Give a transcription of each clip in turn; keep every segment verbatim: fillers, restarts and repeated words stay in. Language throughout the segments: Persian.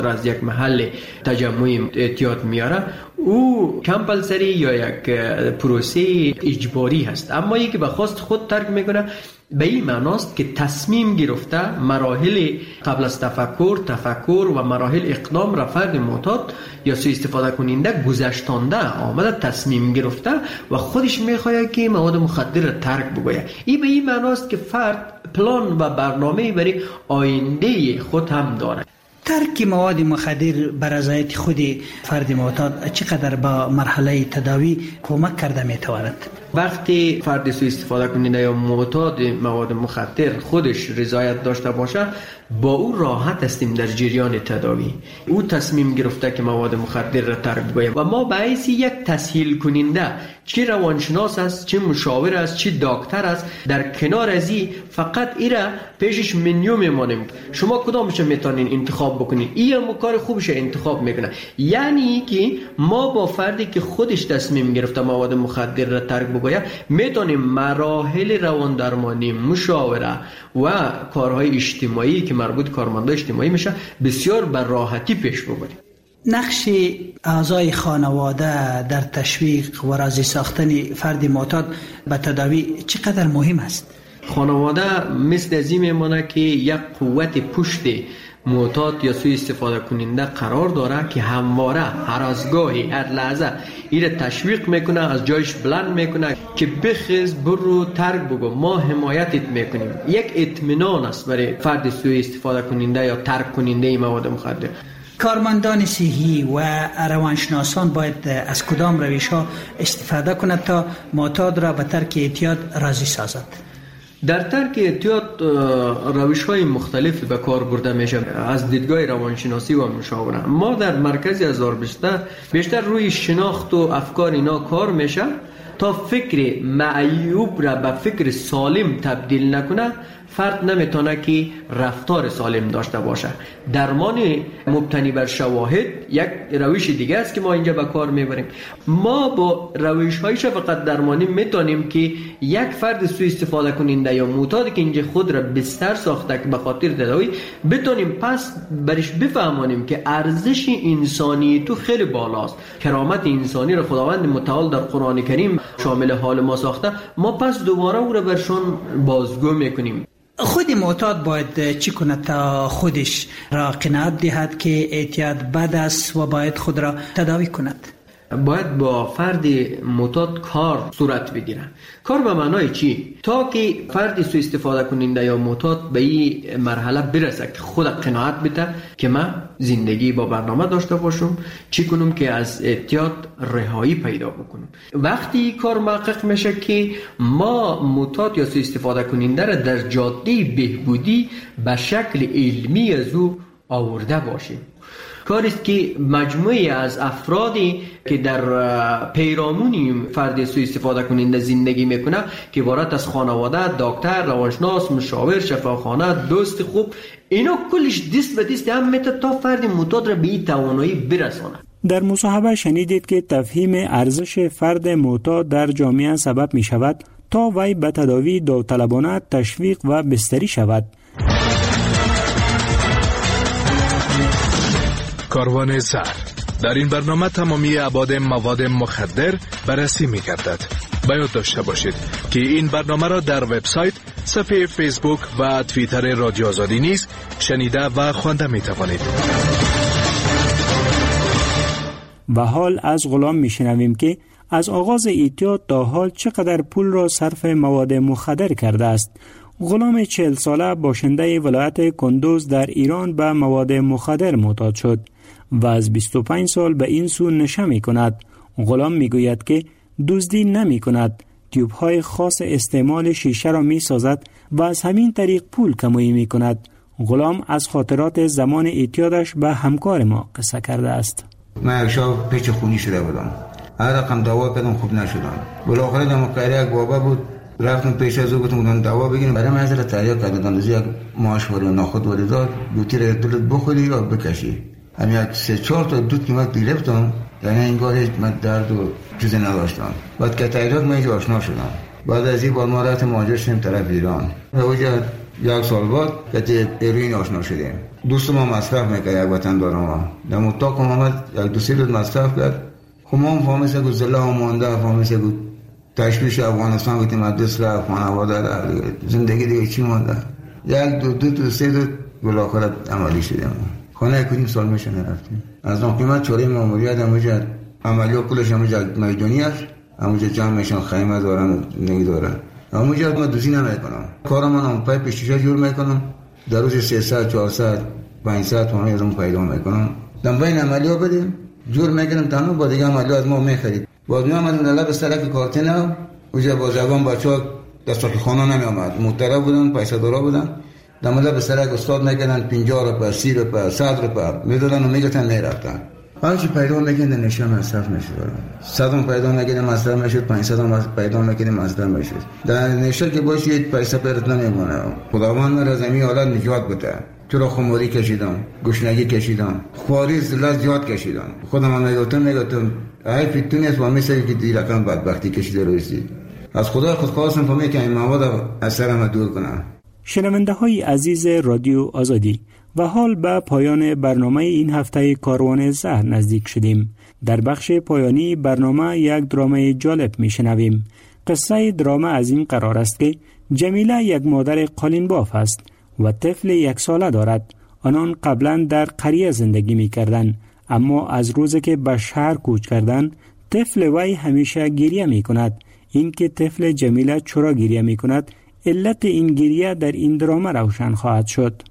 را از یک محل تجمع اعتیاد میاره، او کمپلسری یا یک پروسه اجباری هست. اما یکی به خواست خود ترک میکنه به این معناست که تصمیم گرفته مراحل قبل از تفکر، تفکر و مراحل اقدام را فرد معتاد یا سوء استفاده کننده گذشتانده آمده، تصمیم گرفته و خودش میخواد که مواد مخدر را ترک بگوید. این به این معناست که فرد پلان و برنامه برای آینده خود هم داره. ترک مواد مخدر بر رضایت خود فرد معتاد چقدر با مرحله تداوی کمک کرده میتواند؟ وقتی فرد سوء استفاده کننده یا معتاد مواد مخدر خودش رضایت داشته باشه، با او راحت هستیم در جریان تداوی. او تصمیم گرفته که مواد مخدر را ترک بگوید و ما به حیث یک تسهیل کننده، چه روانشناس است، چه مشاور است، چه دکتر است، در کنار از این فقط ایرا پیشش منیو میمانیم، شما کدامش میتونین انتخاب بکنین، این هم کار خوبش انتخاب میکنه. یعنی که ما با فردی که خودش تصمیم گرفته مواد مخدر را ترک بگوید میتونیم مراحل روان درمانی، مشاوره و کارهای اجتماعی که مربوط کارمندان اجتماعی میشه بسیار بر راحتی پیش ببریم. نقش اعضای خانواده در تشویق و راضی ساختن فرد معتاد به تداوی چقدر مهم است؟ خانواده مثل از این میمانه که یک قوت پشت معتاد یا سوء استفاده کننده قرار داره که همواره هر از گاهی هر لحظه ایره تشویق میکنه، از جایش بلند میکنه که بخیز برو ترک بگو، ما حمایتت میکنیم. یک اطمینان است برای فرد سوء استفاده کننده یا ترک کننده مواد مخدر. کارمندان صحی و روانشناسان باید از کدام روش ها استفاده کنند تا معتاد را به ترک اعتیاد راضی سازد؟ در ترک اعتیاد روش های مختلفی به کار برده میشه از دیدگاه روانشناسی و مشاوره. ما در مرکز هزار بیشتر بیشتر روی شناخت و افکار اینا کار میشه تا فکر معیوب را به فکر سالم تبدیل نکنه. فرد نمیتونه که رفتار سالم داشته باشه. درمان مبتنی بر شواهد یک روش دیگه است که ما اینجا به کار میبریم. ما با روش های فقط درمانی میتونیم که یک فرد سوء استفاده کننده یا معتاد که اینجا خود را بستر ساخته که به خاطر تداوی بتونیم پس برش بفهمانیم که ارزش انسانی تو خیلی بالاست، کرامت انسانی را خداوند متعال در قرآن کریم شامل حال ما ساخته، ما پس دوباره او را برشون بازگو میکنیم. خود معتاد باید چی کند تا خودش را قناعت دهد که اعتیاد بد است و باید خود را تداوی کند؟ باید با فرد معتاد کار صورت بگیره. کار به معنای چی؟ تا که فرد سوء استفاده کننده یا معتاد به این مرحله برسه که خود قناعت بده که من زندگی با برنامه داشته باشم، چی کنم که از اعتیاد رهایی پیدا بکنم. وقتی کار محقق میشه که ما معتاد یا سوء استفاده کننده را در جاده بهبودی به شکل علمی از او آورده باشیم. کاری است که مجموعی از افرادی که در پیرامون فرد سوء استفاده کننده زندگی میکنه که عبارت از خانواده، دکتر، روانشناس، مشاور، شفاخانه، دوست خوب، اینا کلش دست به دست هم میتونه تا فرد معتاد را به این توانایی برسانه. در مصاحبه شنیدید که تفهیم ارزش فرد معتاد در جامعه سبب می شود تا وی به تداوی داوطلبانه تشویق و بستری شود. کاروان زر. در این برنامه تمامی ابعاد مواد مخدر بررسی می گردد. باید داشته باشید که این برنامه را در وبسایت، صفحه فیسبوک و توییتر رادیو آزادی نیز شنیده و خوانده می توانید. و حال از غلام می شنویم که از آغاز اعتیاد تا حال چقدر پول را صرف مواد مخدر کرده است. غلام چهل ساله باشنده ولایت کندوز در ایران به مواد مخدر معتاد شد و از بیست و پنج سال به این سو نشه می کند. غلام می گوید که دزدی نمی کند، تیوب های خاص استعمال شیشه را می سازد و از همین طریق پول کمایی می کند. غلام از خاطرات زمان اعتیادش به همکار ما قصه کرده است. من یک شب پیچ خونی شده بودم، هر رقم دوا کردم خوب نشدم. بالاخره دم کاری یک بابا بود، رفتم پیش از او گفتم اون دوا بگیریم. برای من حضرت تریاق کردم از یک ماش ولی ناخود ولی داد دوتی را دلت بخوری یا بکشی. همین یک سه چهار تا دود که من گرفتم، یعنی انگار من درد و چیزی نداشتم. بعد که تریاق من آشنا شدم. بعد از این با ما رفتم مهاجر شدیم طرف ایران. اونجا یک سال بعد که هروئین آشنا شدیم. دوست ما مصرف میکرد، یک وطن دارم ما در مطاق محمد یک دو سه روز مصرف کرد. خب ما هم فهمیسته که زله هم مانده، فهمیسته که تشویش افغانستان گفتیم مدرس را خانواده را زندگی دیگه چی مانده. یک دو دو دو سه دو بالاخره عملی شدیم. خانه کدیم سال میشه نرفتیم. از اون قیمت چوری ماموریت همونجا عملیات کلش همونجا میدانی است، همونجا جمع میشن خیمه دارن نگی دارن. همونجا ما دوزی نمیکنم، کارم من پای پیشیشا جور میکنم، در روز سیصد چهارصد پانصد تومانی از اون پیدا میکنم. دم بین عملیات بدیم جور میکنم تنها با دیگه عملیات ما میخرید. بعد می آمدیم در لب سرک کارتنا، اونجا بازرگان بچه‌ها دستور خانه نمی آمد، مطرب بودن، پیسه دارا بودن. در لب سرک استاد میکردن پنجاه روپیه، سی روپیه، صد روپیه میدادن و میگفتن میرفتن. هر چی پیدا میکنه نشه مصرف میشد. صدم پیدا میکنه مصرف میشد، پانصد هم پیدا میکنه مصرف میشد. در نشه که باشه پیسه پرت نمیمونه. خداوند مرا از این حالت نجات بده. چرا خماری کشیدم، گشنگی کشیدم، خواری ذلت زیاد کشیدم. خودم هم میگفتم میگفتم ای فیتونی است و مثل که دی رقم بدبختی کشیده روزی. از خدا خود خواستم فهمی که این مواد از سرم دور کنم. شنونده های عزیز رادیو آزادی، و حال به پایان برنامه این هفته کاروان زهر نزدیک شدیم. در بخش پایانی برنامه یک درامه جالب می شنویم. قصه درامه از این قرار است که جمیله یک مادر قالین باف است و طفل یک ساله دارد. آنان قبلا در قریه زندگی می کردن، اما از روزی که به شهر کوچ کردن طفل وی همیشه گریه می کند. این که طفل جمیله چرا گریه می کند، علت این گریه در این درامه روشن خواهد شد.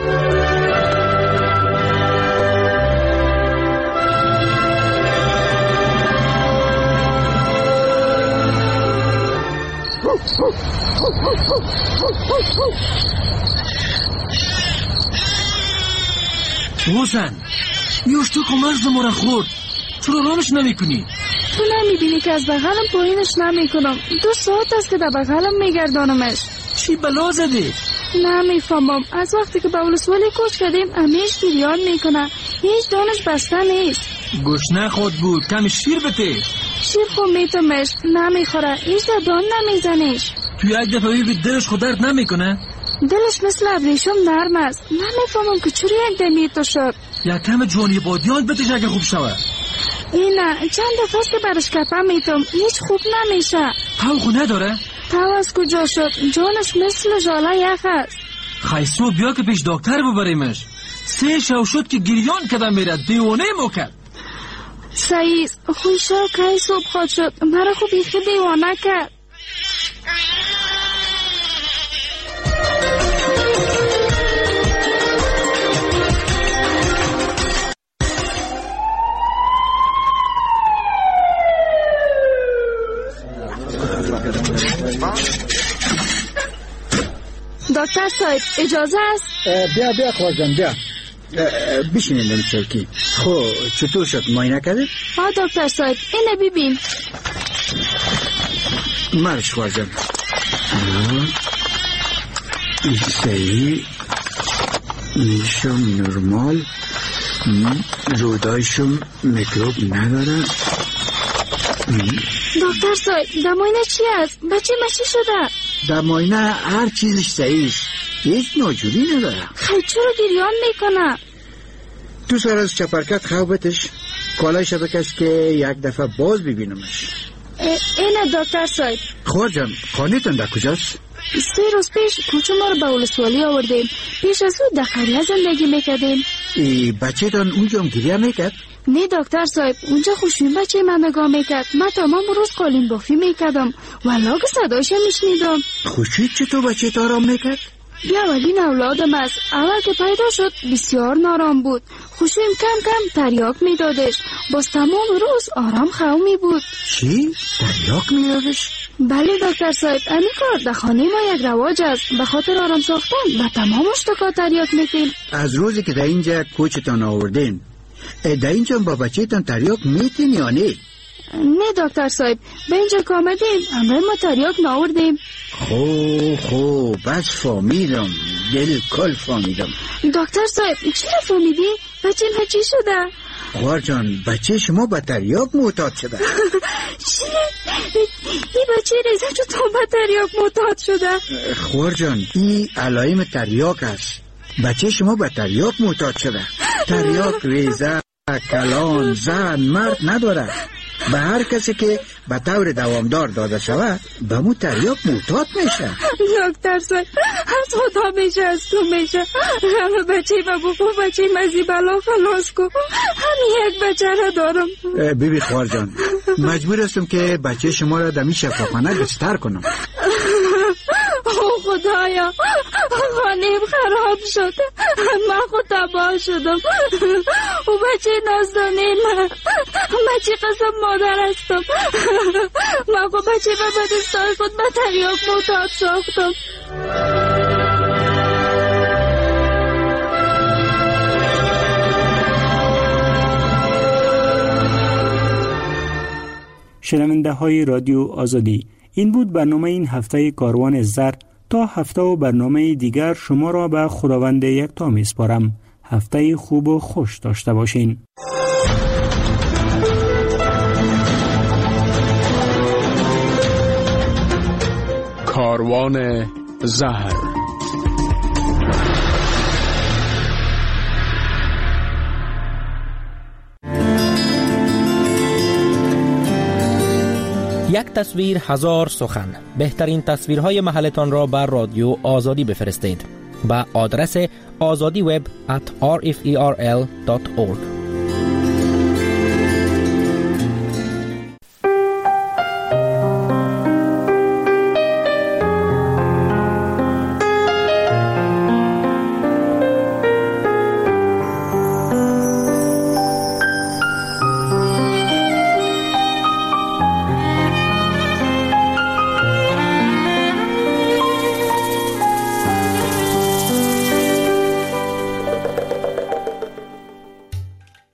حسن یوش تو کمرز مرا خورد، چرا رامش نمی کنی؟ تو نمی بینی که از بغلم پایینش نمی کنم. دو ساعت است که در بغلم می گردانمش. چی بلا زدی؟ نمی فهمم. از وقتی که به ولسوالی کوچ کردیم همیش گریان می کنه، هیچ دانش بسته نیست. گوشنه خود بود، کمی شیر بده. شیر خود میتمش نمی خوره، هیچ در دان نمی زنیش. تو یک دفعه بی دلش خود درد نمی کنه؟ دلش مثل ابریشم نرم است. نمی فهمم که چرا یک دمی تو شد. یک کم جوانی بادیان بتش اگه خوب شوه. اینه چند دفعه است که برش کپه میتم، هیچ خوب نمیشه. تاو خو نداره؟ تاو از کجا شد؟ جانش مثل ژاله یخ است. خیسو بیا که پیش دکتر ببریمش. سه شو شد که گریان کدام میره، دیوانه مو کرد. سعیز خوشو که صبح خود شد، مرا خوب بیخی دیوانه کرد. دکتر صاحب اجازه است؟ بیا بیا خواهرجان بیا بشینید در چوکی. خب چطور شد، معاینه کردید؟ ها دکتر صاحب اینه ببین. مرش خواهرجان این صحیح، اینشم نرمال، رودایشم میکروب نداره. دکتر صاحب در معاینه چی است؟ بچه مچی شده؟ در معاینه هر چیزش صحیح، هیچ ناجوری نداره. خیلی چرا گریان میکنه؟ تو سر از چپرکت خوابتش کالایش بکش که یک دفعه باز ببینمش. اینه دکتر صاحب. خواهر جان خانه‌تان در کجاست؟ سه روز پیش کوچه ما رو به ولسوالی آوردیم. پیش از او در قریه زندگی میکردیم. ای بچه تان اونجا هم گریه میکرد؟ نه دکتر صاحب، اونجا خوشوین بچه من نگاه میکرد. من تمام روز قالین بافی میکردم والا که صدایش میشنیدم. خوشوین چطور بچه تا آرام میکرد؟ بیا اولین اولادم است. اول که پیدا شد بسیار نارام بود. خوشوین کم کم تریاک میدادش، باز تمام روز آرام خومی بود. چی؟ تریاک میدادش؟ بله دکتر صاحب، همین کار در خانه ما یک رواج است. به خاطر آرام ساختن و تمام اشتکا تریاک میتیم. از روزی که در اینجا کوچتان آوردین در اینجا با بچه تان تریاک میتین یا نه؟ نه دکتر صاحب، به اینجا که آمدیم همراه ما تریاک ناوردیم. خوب خوب بس فهمیدم، دل کل فهمیدم. دکتر صاحب چرا فهمیدی؟ بچه ما چی شده؟ خوار جان بچه شما با تریاک معتاد شده. چی چی؟ این بچه ریزه چطور به تریاک معتاد شده؟ خور جان این علائم تریاک است. بچه شما به تریاک معتاد شده. تریاک ریزه کلان زن مرد نداره. به هر کسی که به طور دوامدار داده شود به مو تریاک معتاد میشه. دکتر صاحب از خدا میشه از تو میشه. همه بچه با بخو بچه مزی بلا خلاص کن. همین یک بچه را دارم. بیبی خوار جان مجبور هستم که بچه شما را دمی شفاخانه بستر کنم. او خدایا خانه‌ام خراب شده. من خود تباه شدم. او بچه نازدانه من بچه قسم مادر هستم. من خود بچه به بدستای خود به تریاک معتاد ساختم. شنونده های رادیو آزادی، این بود برنامه این هفته کاروان زر. تا هفته و برنامه دیگر شما را به خداوند یکتا میسپارم. هفته خوب و خوش داشته باشین. کاروان زهر. یک تصویر هزار سخن. بهترین تصویرهای محلتان را بر رادیو آزادی بفرستید. با آدرس آزادی وب ات آر اف ای آر ال دات اورگ.